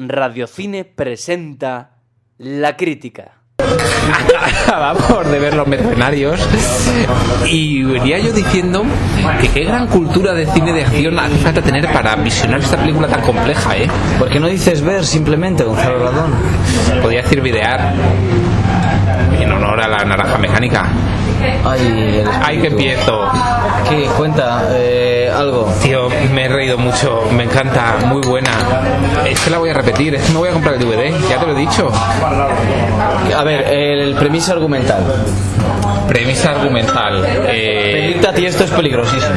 Radiocine presenta La Crítica. Acabamos de ver Los Mercenarios y venía yo diciendo que qué gran cultura de cine de acción hace falta tener para visionar esta película tan compleja, ¿eh? ¿Por qué no dices ver simplemente, Gonzalo Radón? Podría decir videar en honor a la naranja mecánica. Ay, que empiezo. ¿Qué? Cuenta, algo. Tío, me he reído mucho, me encanta, muy buena. Es que la voy a repetir, es que me voy a comprar el DVD, ya te lo he dicho. A ver, el premisa argumental. Premisa argumental. Pedirte a ti esto es peligrosísimo.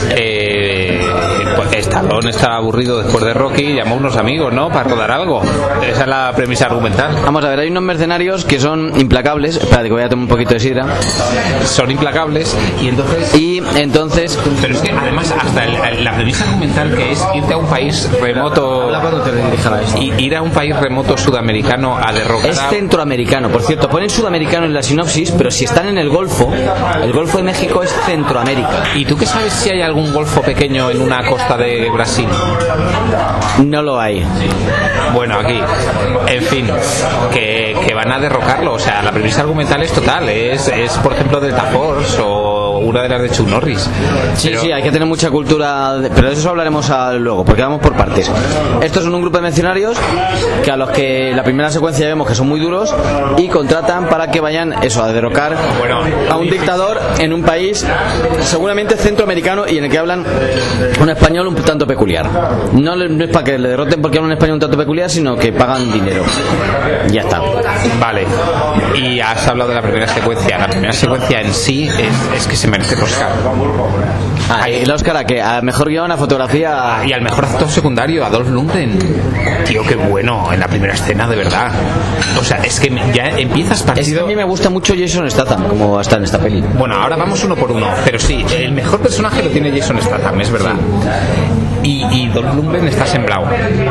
Pues Stallone estaba aburrido después de Rocky y llamó a unos amigos, ¿no? Para rodar algo. Esa es la premisa argumental. Vamos a ver, hay unos mercenarios que son implacables. Espera, que voy a tomar un poquito de sidra. Son implacables y entonces... Pero es que además hasta la premisa argumental, que es irte a un país remoto... Ir a un país remoto sudamericano a derrocar... Es centroamericano, por cierto. Ponen sudamericano en la sinopsis, pero si están en el Golfo de México es Centroamérica. ¿Y tú qué sabes si hay algún golfo pequeño en una costa de Brasil? No lo hay. Bueno, aquí, en fin, que van a derrocarlo. O sea, la premisa argumental es total. Es por ejemplo, Delta Force o una de las de Chuck Norris. Sí, sí, hay que tener mucha cultura, pero de eso hablaremos luego, porque vamos por partes. Estos son un grupo de mercenarios que a los que la primera secuencia vemos que son muy duros y contratan para que vayan a derrocar a un dictador en un país seguramente centroamericano y en el que hablan un español un tanto peculiar. No es para que le derroten porque hablan un español un tanto peculiar, sino que pagan dinero. Ya está. Vale. Y has hablado de la primera secuencia. La primera secuencia en sí es que se merece el Oscar. El Oscar a mejor guión, a fotografía y al mejor actor secundario, a Dolph Lundgren. Tío, qué bueno en la primera escena, de verdad. O sea, es que ya empiezas partido. Es que a mí me gusta mucho Jason Statham, como está en esta peli. Bueno, ahora vamos uno por uno, pero sí, el mejor personaje lo tiene Jason Statham, es verdad. Y Dolph Lundgren está sembrado.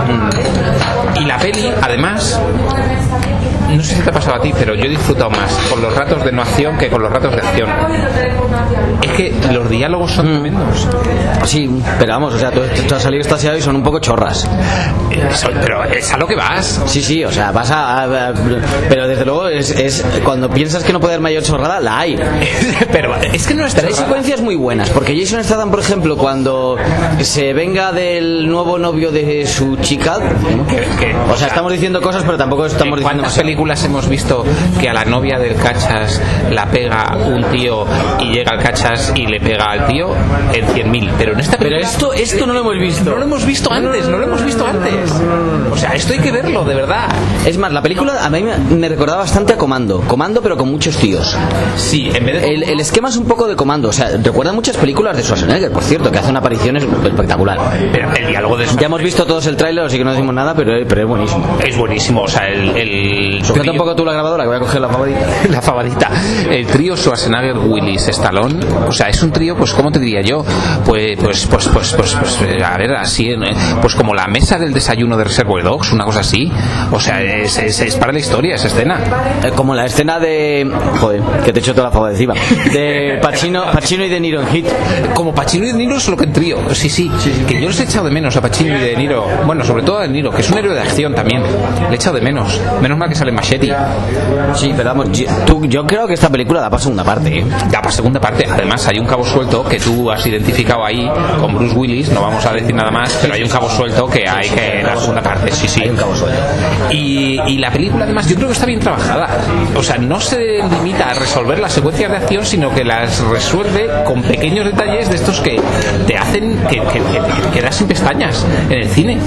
Y la peli, además, no sé si te ha pasado a ti, pero yo he disfrutado más con los ratos de no acción que con los ratos de acción. Es que los diálogos son tremendos. Sí, pero vamos, o sea, tú has salido extasiado y son un poco chorras. Pero es a lo que vas. Sí, o sea, vas pero desde luego es cuando piensas que no puede haber mayor chorrada, la hay. Pero es que no es Pero hay secuencias muy buenas, porque Jason Statham, por ejemplo, cuando se venga del nuevo novio de su chica, o sea, estamos diciendo cosas, pero tampoco estamos diciendo... ¿Cuántas películas hemos visto que a la novia del cachas la pega un tío y llega al cachas y le pega al tío en 100.000? Pero en esta película... Pero esto no lo hemos visto. No lo hemos visto antes. O sea, esto hay que verlo, de verdad. Es más, la película a mí me recordaba bastante a Comando, pero con muchos tíos. Sí, en vez de... El esquema es un poco de Comando. O sea, recuerda muchas películas de Schwarzenegger, por cierto, que hace una aparición espectacular. Pero el diálogo de... Ya hemos visto todos el tráiler, así que no decimos nada, pero es buenísimo. Es buenísimo, o sea, Suelta un poco tú la grabadora, que voy a coger la favorita. La favorita. El trío Schwarzenegger, Willis, Stallone, o sea, es un trío, pues, ¿cómo te diría yo? Pues a ver, así, pues como la mesa del desayuno de Reservoir Dogs, una cosa así. O sea, es para la historia esa escena. Como la escena de... Joder, que te echo toda la fava de encima. De Pacino y De Niro en Hit. Como Pacino y De Niro, solo que en trío. Sí. Que yo les he echado de menos a Pacino y De Niro. Bueno, sobre todo a De Niro, que es un héroe de acción también. Le he echado de menos. Menos mal que sale Machete. Sí, pero vamos, yo creo que esta película da para segunda parte, ¿eh? Da para segunda parte. Además, hay un cabo suelto que tú has identificado ahí con Bruce Willis. No vamos a decir nada más, pero hay un cabo suelto que hay que en la segunda parte. Sí. Hay un cabo suelto. Y la película, además, yo creo que está bien trabajada. O sea, no se limita a resolver las secuencias de acción, sino que las resuelve con pequeños detalles de estos que te hacen que quedas sin pestañas en el cine.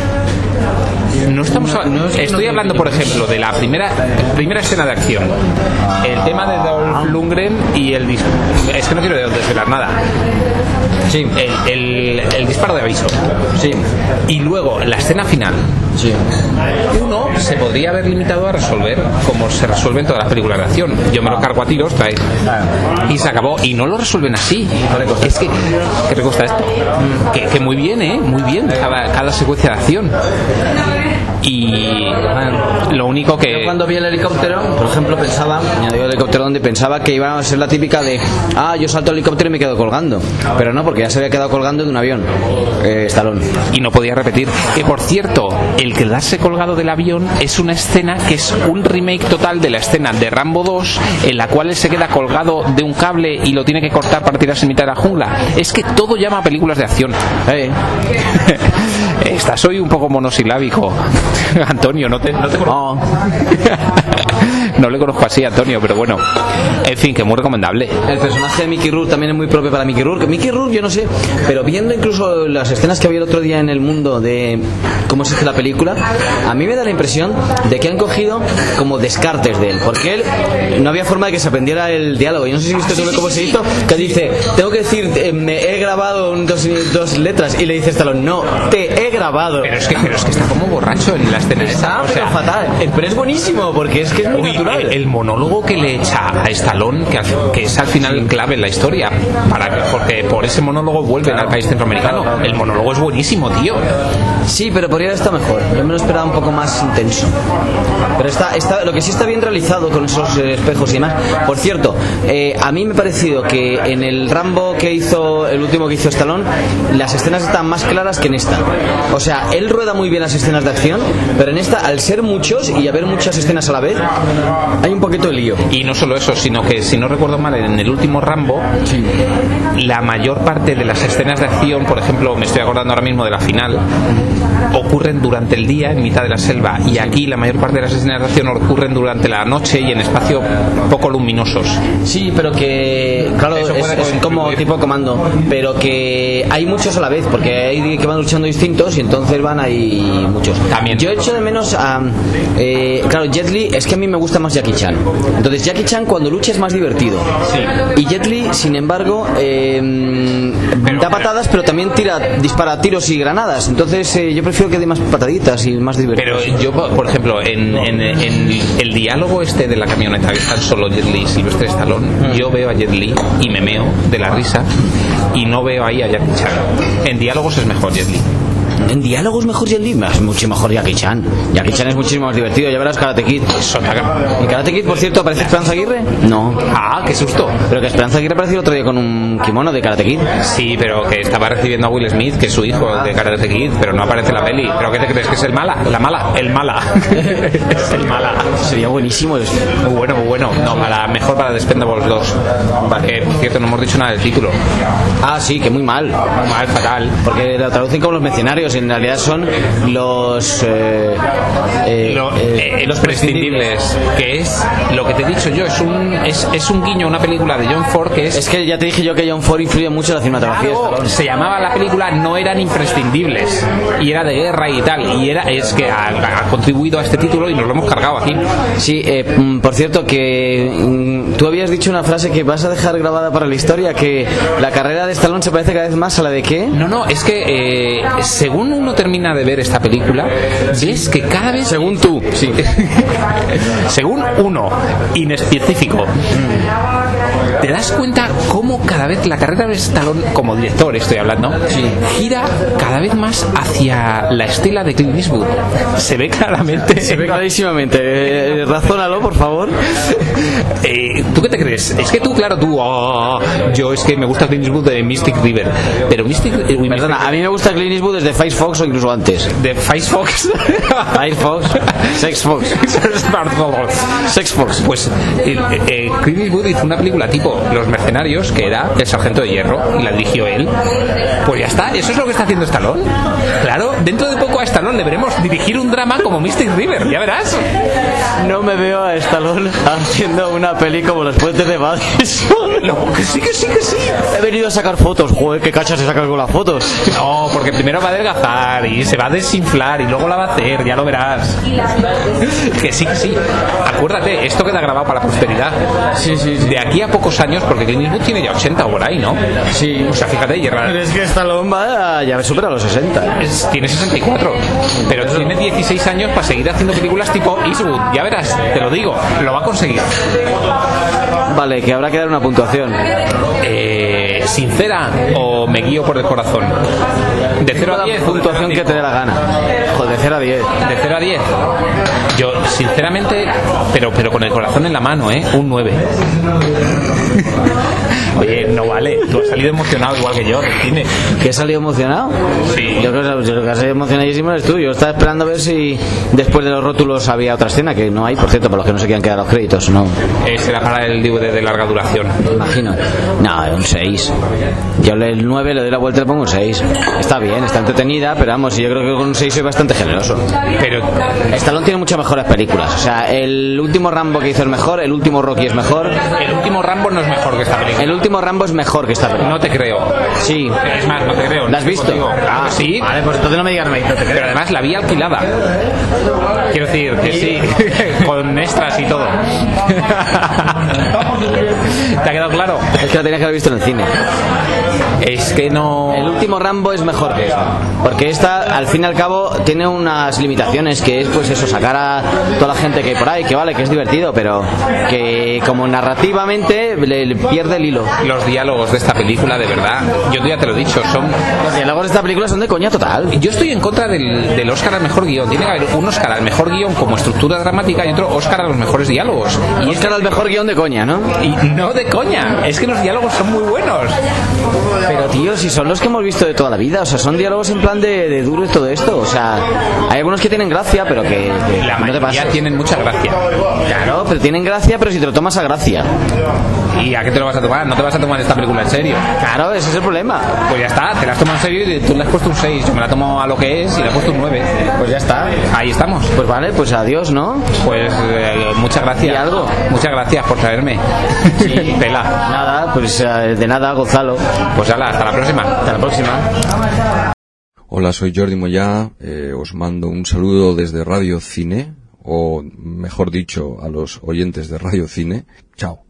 Estoy hablando, por ejemplo, de la primera escena de acción. El tema de Dolph Lundgren y es que no quiero desvelar nada. Sí. El disparo de aviso. Sí. Y luego la escena final. Sí. Uno se podría haber limitado a resolver como se resuelve en todas las películas de acción. Yo me lo cargo a tiros, y se acabó. Y no lo resuelven así. Es que ¿qué te cuesta esto? Que muy bien, muy bien cada secuencia de acción. Y Lo único que... Yo cuando vi el helicóptero, por ejemplo, pensaba que iba a ser la típica de yo salto al helicóptero y me quedo colgando, pero no, porque ya se había quedado colgando de un avión, Stallone, y no podía repetir. Que por cierto, el quedarse colgado del avión es una escena que es un remake total de la escena de Rambo 2, en la cual él se queda colgado de un cable y lo tiene que cortar para tirarse en mitad de la jungla. Es que todo llama a películas de acción. Estás hoy un poco monosilábico, Antonio, no te conozco. No le conozco así, Antonio, pero bueno, en fin, que muy recomendable. El personaje de Mickey Rourke también es muy propio para Mickey Rourke. Mickey Rourke, yo no sé, pero viendo incluso las escenas que había el otro día en El Mundo de cómo se hace la película, a mí me da la impresión de que han cogido como descartes de él, porque él no había forma de que se aprendiera el diálogo. Yo no sé si viste tú cómo se hizo, que dice, tengo que decir, me he grabado dos letras, y le dice Stallone, no, te he grabado. Pero es que está como borracho en la escena. Está fatal, pero es buenísimo, porque es que es muy natural. El monólogo que le echa a Stallone, que es al final clave en la historia, porque por ese monólogo vuelven al país centroamericano. El monólogo es buenísimo, tío. Sí, pero podría haber estado mejor. Yo me lo esperaba un poco más intenso. Pero lo que sí está bien realizado con esos espejos y demás. Por cierto, a mí me ha parecido que en el Rambo el último que hizo Stallone, las escenas están más claras que en esta. O sea, él rueda muy bien las escenas de acción, pero en esta, al ser muchos y haber muchas escenas a la vez, hay un poquito de lío. Y no solo eso, sino que, si no recuerdo mal, en el último Rambo, la mayor parte de las escenas de acción, por ejemplo, me estoy acordando ahora mismo de la final, ocurren durante el día en mitad de la selva, y aquí la mayor parte de las escenas de acción ocurren durante la noche y en espacios poco luminosos. Sí, pero que claro, es como tipo comando, pero que hay muchos a la vez, porque hay que van luchando distintos y entonces van ahí muchos. También. Yo echo de menos a claro, Jet Li, es que a mí me gusta más Jackie Chan. Entonces Jackie Chan cuando lucha es más divertido. Sí. Y Jet Li, sin embargo, da patadas, pero también dispara tiros y granadas. Entonces yo prefiero que dé más pataditas y más divertido. Pero yo, por ejemplo, en el diálogo este de la camioneta, que están solo Jet Li y Sylvester Stallone, yo veo a Jet Li y me meo de la risa, y no veo ahí a Jackie Chan. En diálogos es mejor Jet Li. En diálogos mejor Jet Li, es mucho mejor Jackie Chan. Jackie Chan es muchísimo más divertido. Ya verás Karate Kid. ¿En Karate Kid, por cierto, aparece Esperanza Aguirre? No. Ah, qué susto. Pero que Esperanza Aguirre apareció el otro día con un kimono de Karate Kid. Sí, pero que estaba recibiendo a Will Smith, que es su hijo de Karate Kid, pero no aparece en la peli. ¿Pero qué te crees? ¿Que es el mala? El mala. Es el mala. Sería buenísimo. Muy bueno, muy bueno. No, mejor para Expendables 2. Que, por cierto, no hemos dicho nada del título. Ah, sí, que muy mal. Muy mal, fatal. Porque lo traducen como los mercenarios, en realidad son los prescindibles, que es lo que te he dicho yo, es un guiño a una película de John Ford, que es que ya te dije yo que John Ford influye mucho en la cinematografía. Se llamaba la película No eran imprescindibles, y era de guerra y tal, y es que ha contribuido a este título y nos lo hemos cargado aquí. Sí, por cierto, que tú habías dicho una frase que vas a dejar grabada para la historia, que la carrera de Stallone se parece cada vez más a la de ¿qué? No, es que según uno termina de ver esta película, ves que cada vez... Según tú, sí. Según uno, inespecífico, te das cuenta cómo cada vez la carrera de Stallone, como director estoy hablando, gira cada vez más hacia la estela de Clint Eastwood. Se ve claramente. Se ve clarísimamente. Razónalo, por favor. ¿Tú qué te crees? Es que tú, yo es que me gusta Clint Eastwood de Mystic River, pero Perdona, a mí me gusta Clint Eastwood desde Firefox o incluso antes. ¿De Firefox? Firefox. Sexfox. Sexfox. Pues Clint Eastwood hizo una película tipo Los Mercenarios, que era El Sargento de Hierro, y la dirigió él. Pues ya está, eso es lo que está haciendo Stallone. Claro, dentro de poco a Stallone le veremos dirigir un drama como Mystic River, ya verás. No me veo a Stallone haciendo una peli como Los Puentes de Madison. No, que sí. He venido a sacar fotos. Joder, qué cachas se sacan con las fotos. No, porque primero va a adelgazar y se va a desinflar y luego la va a hacer, ya lo verás. Que sí. Acuérdate, esto queda grabado para la posteridad. Sí. De aquí a pocos años, porque Clint Eastwood tiene ya 80 o por ahí, ¿no? Sí. O sea, fíjate, Pero es que Stallone ya supera los 60. Tiene 64. Pero tiene 16 años para seguir haciendo películas tipo Eastwood. Ya verás, te lo digo, lo va a conseguir. Vale, que habrá que dar una puntuación. ¿Sincera o me guío por el corazón? De 0 a 10. Puntuación que te dé la gana. Joder, de 0 a 10. De 0 a 10. Yo, sinceramente, pero con el corazón en la mano, un 9. Oye, no vale. Tú has salido emocionado igual que yo del cine. ¿Que he salido emocionado? Sí. Yo creo que has salido emocionadísimo eres tú. Yo estaba esperando a ver si después de los rótulos había otra escena, que no hay, por cierto, para los que no se quieran quedar los créditos, ¿no? Será para el DVD de larga duración. Me imagino. No, un 6. Yo el 9 le doy la vuelta y le pongo un 6. Está bien, está entretenida, pero vamos, yo creo que con un 6 soy bastante generoso. Pero Stallone tiene muchas mejores películas. O sea, el último Rambo que hizo es mejor, el último Rocky es mejor. El último Rambo no es mejor que esta película. El último Rambo es mejor que esta película. No te creo. Sí. Es más, no te creo. ¿La has visto? Ah, sí. Vale, pues entonces no me digas, no te creo. Pero además la vi alquilada. Quiero decir que sí, con extras y todo. ¿Te ha quedado claro? Es que la tenías que haber visto en el cine. Es que no... El último Rambo es mejor que esta, porque esta al fin y al cabo tiene unas limitaciones, que es pues eso, sacar a toda la gente que hay por ahí, que vale, que es divertido, pero que como narrativamente le pierde el hilo. Los diálogos de esta película, de verdad, yo ya te lo he dicho, son... Los diálogos de esta película son de coña total. Yo estoy en contra del Oscar al mejor guión. Tiene que haber un Oscar al mejor guión como estructura dramática y otro Oscar a los mejores diálogos. Y Oscar al mejor guión de coña, ¿no? Y no de coña, es que los diálogos son muy buenos. Pero tío, si son los que hemos visto de toda la vida, o sea, son diálogos en plan de duro y todo esto, o sea, hay algunos que tienen gracia, pero que la no te mayoría pases. tienen mucha gracia. Claro, pero tienen gracia, pero si te lo tomas a gracia. ¿Y a qué te lo vas a tomar? ¿No te vas a tomar esta película en serio? Claro, ese es el problema. Pues ya está, te la has tomado en serio y tú le has puesto un 6. Yo me la tomo a lo que es y le he puesto un 9. Pues ya está. Ahí estamos. Pues vale, pues adiós, ¿no? Pues muchas gracias. ¿Y algo? Muchas gracias por traerme. Sí. Pela. Nada, pues de nada, Gonzalo. Pues hala, hasta la próxima. Hasta la próxima. Hola, soy Jordi Moyá. Os mando un saludo desde Radio Cine, o mejor dicho, a los oyentes de Radio Cine. Chao.